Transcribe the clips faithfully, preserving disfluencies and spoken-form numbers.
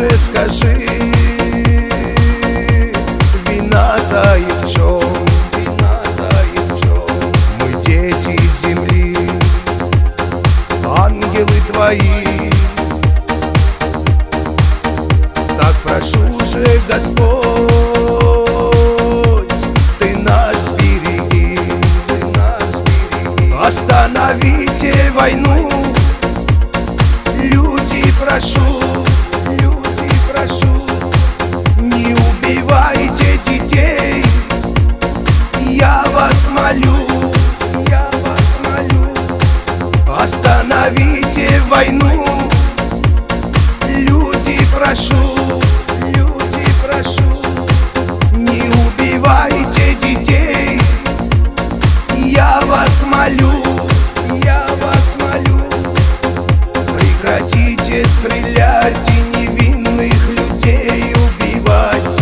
скажи, вина-то и в чем? Вина-то и в чем? Мы дети земли, ангелы твои. Так прошу же, Господь, ты нас береги, ты нас береги. Остановите войну, люди, прошу, люди, прошу. Не убивайте детей, я вас молю, я вас молю. Остановите войну, люди, прошу, люди, прошу. Не убивайте детей, я вас молю, я вас молю. Прекратите стрелять и невинных людей убивать.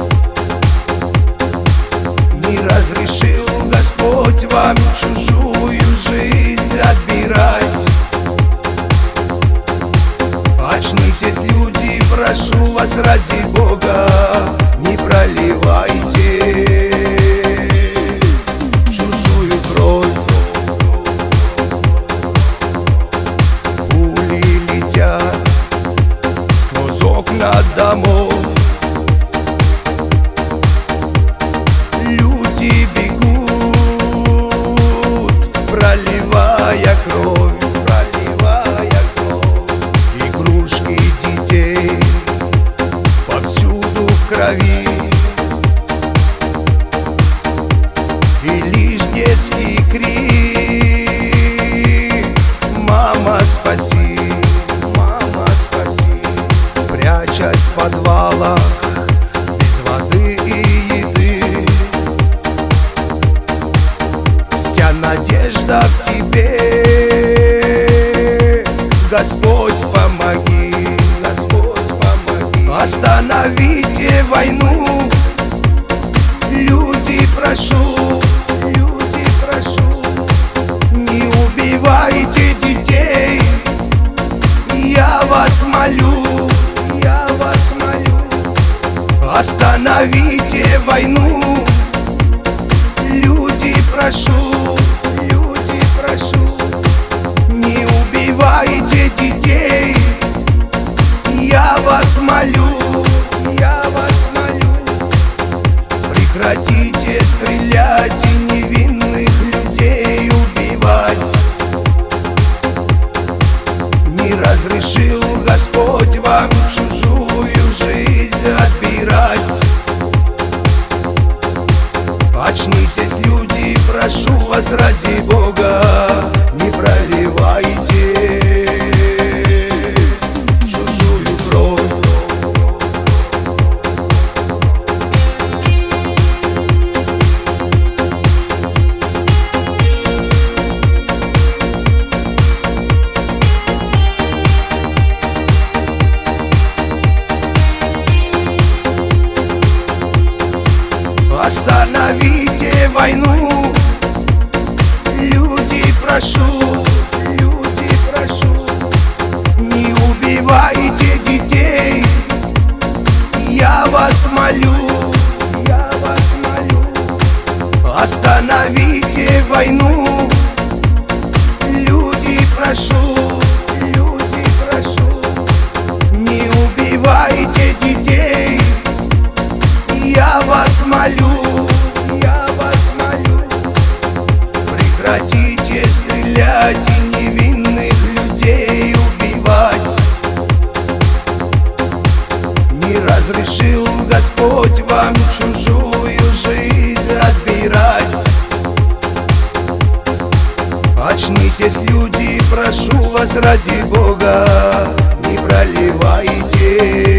Не разрешил Господь вам чужую жизнь отбирать. Очнитесь, люди, прошу вас ради Бога, не проливайте чужую кровь. Пули летят сквозь окна домов, люди бегут, проливая кровь, проливая кровь. Игрушки детей повсюду в крови, и лишь детский крик: мама, спаси, мама, спаси. Прячась в подвалах без воды и еды, вся надежда в тебе. Господь, помоги, Господь, помоги. Остановите войну, люди, прошу, люди, прошу. Не убивайте детей, я вас молю, я вас молю. Остановите войну, люди, прошу, люди, прошу. Не убивайте детей, я вас молю, я вас молю. Прекратите стрелять и невинных людей убивать. Не разрешил Господь вам чужую жизнь отбирать. Очнитесь, люди, прошу вас ради Бога, не проливайте чужую кровь. Остановите войну, люди, прошу, люди, прошу. Не убивайте детей, я вас молю, я вас молю. Остановите войну, люди, прошу, люди, прошу. Не убивайте детей, я вас молю, я вас молю. Прекратите стрелять и невинных людей убивать. Не разрешил Господь вам чужую жизнь отбирать. Очнитесь, люди, прошу вас ради Бога, не проливайте